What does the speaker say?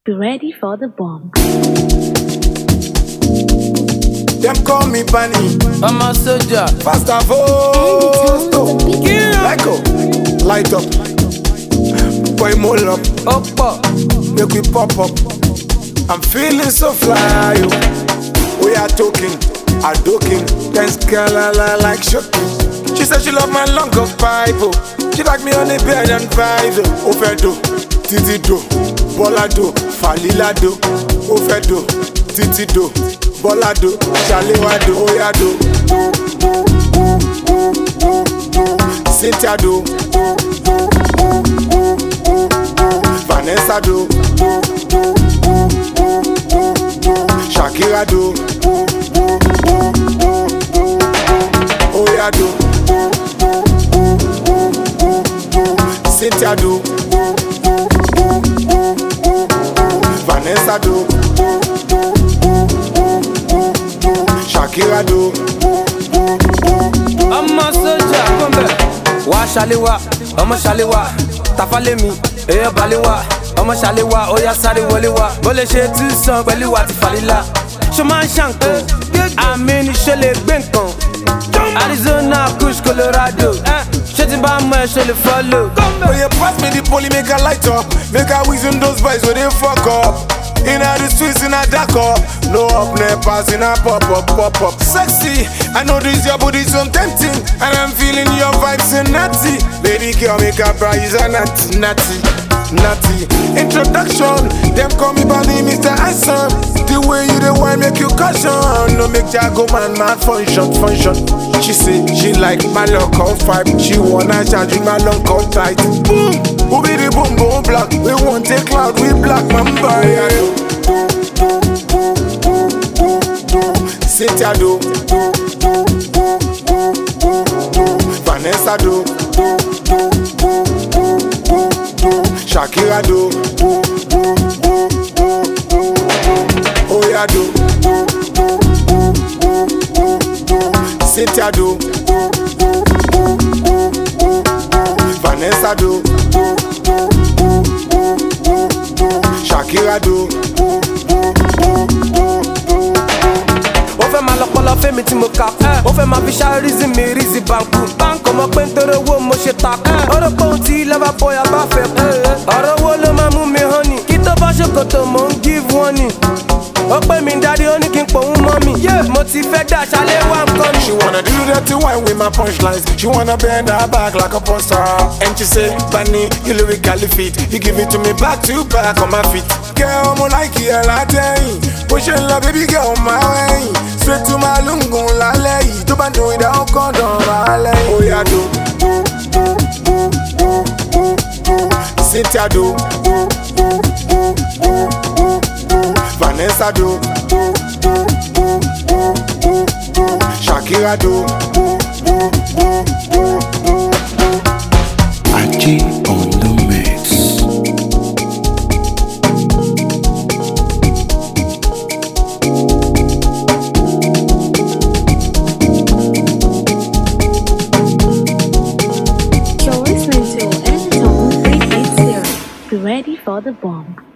Be ready for the bomb. Them call me Bunny. I'm a soldier. Faster vote. Let go. Light up. Boy, mole up. Up, up. Make we pop up. I'm feeling so fly. Yo. We are talking. I doking. Dance girl like shocking. She said she love my long of pipe. Oh. She like me on the bed and vibe. Overdo. Titi do. Bola do. Falila do. Overdo. Titi do. Bola do. Shalewa do. Oya do. Cynthia do. Vanessa do. Shakira do. Oya do. Cynthia do. Vanessa do. Shakira do. I'm a soldier. Come back. Wa Shalewa. I'm a Shalewa. Tafalemi. Eya Balewa. I'm a Shalewa. Oya sáré wọlé wá. Bọ́lẹ̀ ṣe tú sàn pẹ̀lú wa ti falila. Ṣo máa ń ṣàǹkan. Àmì ni ṣe lè gbé nǹkan. Arizona, Kush, Colorado. Ṣé ti bá mọ ẹ ṣe lè follow? When you pass me the poly, make a light up. Make a whistle those boys when they fuck up. In all the streets, in a dark up. No up, no pass, in a pop up, pop up. Sexy, I know this your body so tempting. And I'm feeling your vibes so nutty. Baby girl, make a prize a natty, natty, natty. Introduction, them call me by name Mr. Ison. The way you the one make you caution. No make Jago man mad function, function. She say she like my long call vibe. She wanna charge my long call tight. Boom, who be the boom boom black? We want take cloud, we black mamba. Cynthia do. Vanessa do. Shakira do. Oya do. Cynthia do. Vanessa do. Shakira do. Ó fẹ́ máa lọ́pọ̀lọ́ fẹ́mi tí mo kà kú. Ó fẹ́ máa fi ṣáríìsì mi rízì báńkù. Báńkù ọmọ pé nítorí owó mo ṣe takú. Ọ̀rọ̀ pé ohun tí lọ́ba bọ́yà bá fẹ́ kú. Ọ̀rọ̀ owó ló máa mú mi honey. Kí tó bá ṣòkòtò mò ń give warning. Ó pè mí dáadé ó ní kí n pòun mọ́ mi. Mo ti fẹ́ dà ṣálé wá nǹkan She ni. wanna do dirty wine with my punchlines. She wanna bend her back like a poster. And she say, Bunny, you lyrically fit. You give it to me back to back on my feet. Girl, I'm like you, I tell you. Pushing love, baby girl, my way. Straight to my lungun, la lay. To ban do it, I'll come down, my lay. Oh, yeah, do. Cynthia do. Vanessa do. Shakira do. Aji on the mix. You're listening to Anytone 380. Be ready for the bomb.